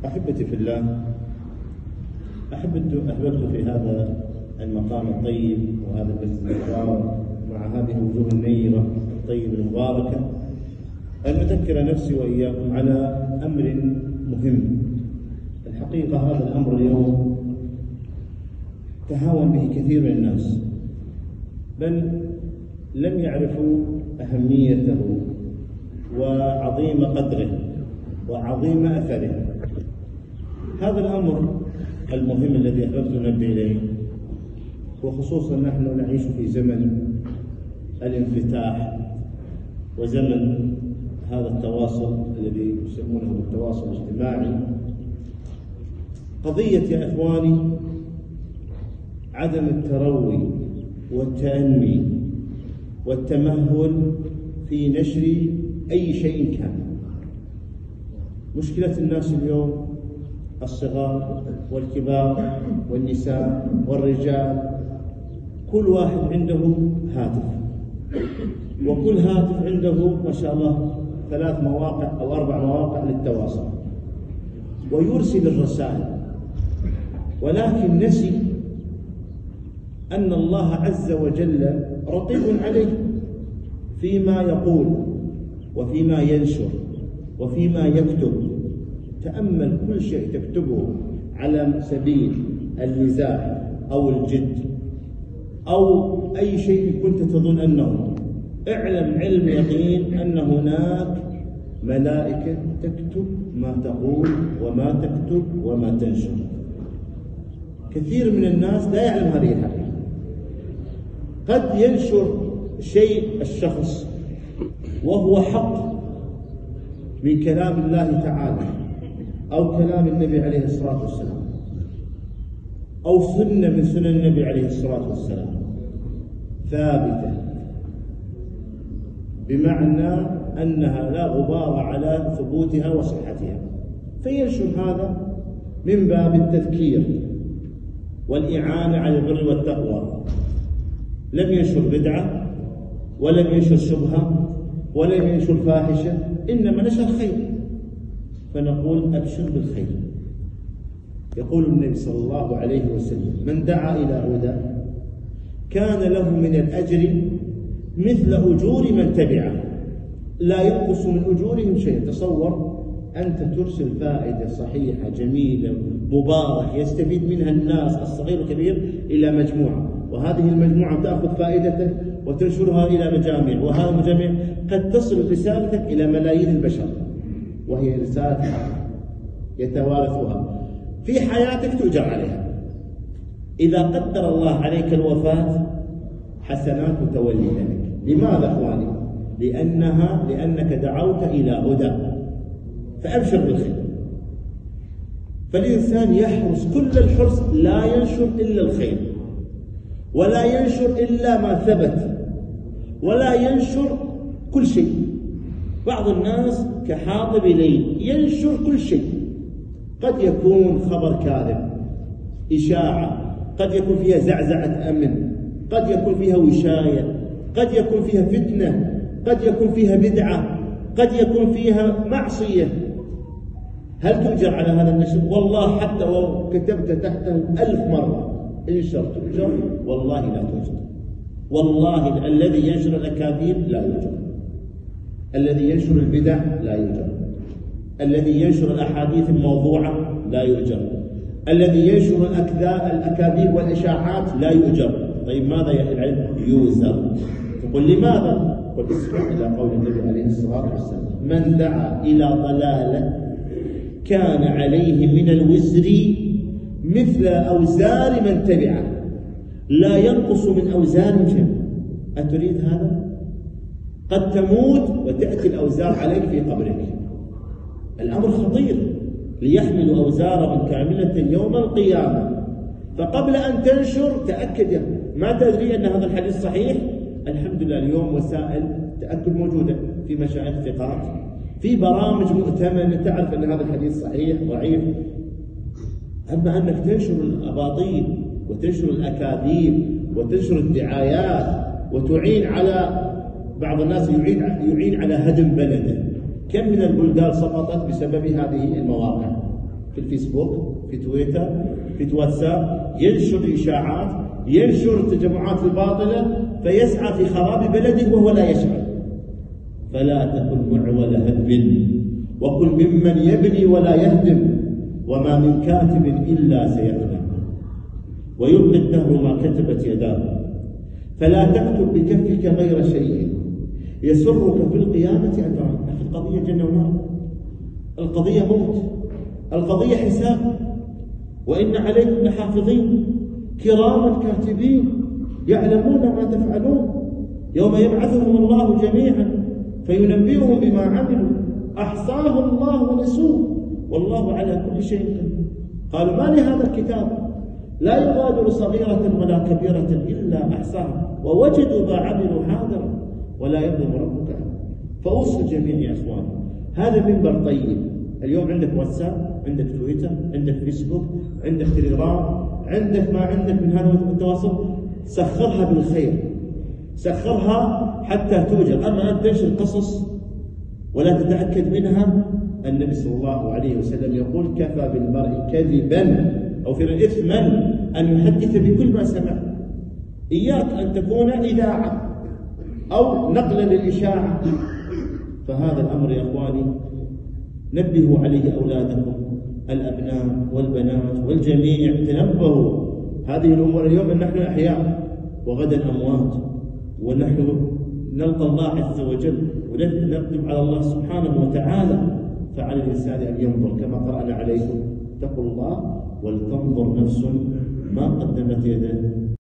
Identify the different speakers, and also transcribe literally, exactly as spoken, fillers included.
Speaker 1: أحبتي في الله، أحببت أحببت في هذا المقام الطيب وهذا المسجد المبارك مع هذه الوجوه النيرة الطيبة المباركة أن أذكر نفسي وإياكم على أمر مهم. الحقيقة هذا الأمر اليوم تهاون به كثير من الناس، بل لم يعرفوا أهميته وعظيم قدره وعظيم أثره. هذا الأمر المهم الذي أحببت أن أنبه إليه، وخصوصا نحن نعيش في زمن الانفتاح وزمن هذا التواصل الذي يسمونه بالتواصل الاجتماعي. قضية يا إخواني عدم التروي والتأني والتمهل في نشر أي شيء كان. مشكلة الناس اليوم الصغار والكبار والنساء والرجال، كل واحد عنده هاتف، وكل هاتف عنده ما شاء الله ثلاث مواقع أو أربع مواقع للتواصل، ويرسل الرسائل، ولكن نسي أن الله عز وجل رقيب عليه فيما يقول وفيما ينشر وفيما يكتب. تأمل كل شيء تكتبه على سبيل المزاح أو الجد أو أي شيء كنت تظن أنه، اعلم علم يقين أن هناك ملائكة تكتب ما تقول وما تكتب وما تنشر. كثير من الناس لا يعلم هذه الحقيقة. قد ينشر شيء الشخص وهو حق من كلام الله تعالى أو كلام النبي عليه الصلاة والسلام أو سنة من سنن النبي عليه الصلاة والسلام ثابتة، بمعنى أنها لا غبار على ثبوتها وصحتها، فينشر هذا من باب التذكير والإعانة على البر والتقوى. لم ينشر بدعة ولم ينشر شبهة ولم ينشر فاحشة، إنما نشر خير، فنقول أبشر بالخير. يقول النبي صلى الله عليه وسلم: من دعا إلى هدى كان له من الأجر مثل أجور من تبعه لا ينقص من أجورهم شيء. تصور أنت ترسل فائدة صحيحة جميلة مباركة يستفيد منها الناس الصغير والكبير إلى مجموعة، وهذه المجموعة تأخذ فائدته وتنشرها إلى مجامع، وهذه المجامع قد تصل رسالتك إلى ملايين البشر، وهي رسالة يتوارثها في حياتك تؤجر عليها. إذا قدر الله عليك الوفاة حسنات تولي لك. لماذا أخواني؟ لأنها لأنك دعوت إلى هدى، فأبشر بالخير. فالإنسان يحرص كل الحرص لا ينشر إلا الخير، ولا ينشر إلا ما ثبت، ولا ينشر كل شيء. بعض الناس كحاطب ليل ينشر كل شيء، قد يكون خبر كاذب، إشاعة، قد يكون فيها زعزعة أمن، قد يكون فيها وشاية، قد يكون فيها فتنة، قد يكون فيها بدعة، قد يكون فيها معصية. هل تؤجر على هذا النشر؟ والله حتى لو كتبت تحته ألف مرة انشر تؤجر؟ والله لا تؤجر. والله الذي ينشر الأكاذيب لا يؤجر، الذي ينشر البدع لا يؤجر، الذي ينشر الأحاديث الموضوعة لا يؤجر، الذي ينشر الأكاذيب والإشاعات لا يؤجر. طيب ماذا يا أهل العلم؟ يوزر. تقول لماذا؟ قل اسمع إلى قول النبي عليه الصلاة والسلام: من دعا إلى ضلالة كان عليه من الوزر مثل أوزار من تبعه لا ينقص من أوزارهم شيء. أتريد هذا؟ قد تموت وتأتي الأوزار عليك في قبرك. الأمر خطير، ليحملوا أوزارهم كاملة يوم القيامة. فقبل أن تنشر تأكد. ما تدري أن هذا الحديث صحيح؟ الحمد لله اليوم وسائل تأكد موجودة في مشايخ ثقات، في برامج مؤتمنة تعرف أن هذا الحديث صحيح ضعيف. أما أنك تنشر الأباطيل وتنشر الأكاذيب وتنشر الدعايات وتعين على بعض الناس يعين يعين على هدم بلده. كم من البلدان سقطت بسبب هذه المواقع. في فيسبوك، في تويتر، في واتساب، ينشر إشاعات، ينشر التجمعات الباطلة، فيسعى في خراب بلده وهو لا يشعر. فلا تكن معول هدم، وكن ممن يبني ولا يهدم، وما من كاتب إلا سيقرأ، ويلقي الدهر ما كتبت يداه. فلا تكتب بكفك غير شيء يسرك في القيامة أجرا. القضية جنة ونار، القضية موت، القضية حساب. وإن عليكم لحافظين كراما كاتبين يعلمون ما تفعلون، يوم يبعثهم الله جميعا فينبئهم بما عملوا، أحصاه الله ونسوه والله على كل شيء قدير. قالوا ما لهذا الكتاب لا يغادر صغيرة ولا كبيرة إلا أحصاها ووجدوا ما عملوا حاضرا ولا يظلم ربك أحدا. فأوصي الجميع يا إخوان، هذا منبر طيب. اليوم عندك واتساب، عندك تويتر، عندك فيسبوك، عندك تليجرام، عندك ما عندك من هذا التواصل، سخرها بالخير، سخرها حتى توجد. أما أن تنشر قصص ولا تتأكد منها، النبي صلى الله عليه وسلم يقول كفى بالمرء كذبا أو في إثما أن يحدث بكل ما سمع. إياك أن تكون إذاعة أو نقلا للإشاعة. فهذا الأمر يا أخواني نبهوا عليه أولادكم، الأبناء والبنات والجميع، تنبهوا هذه الأمور. اليوم نحن أحياء وغدا أموات، ونحن نلقى الله عز وجل ونقدم على الله سبحانه وتعالى. فعلى الإنسان أن ينظر كما قرأنا عليكم، اتقوا الله ولتنظر نفس ما قدمت يده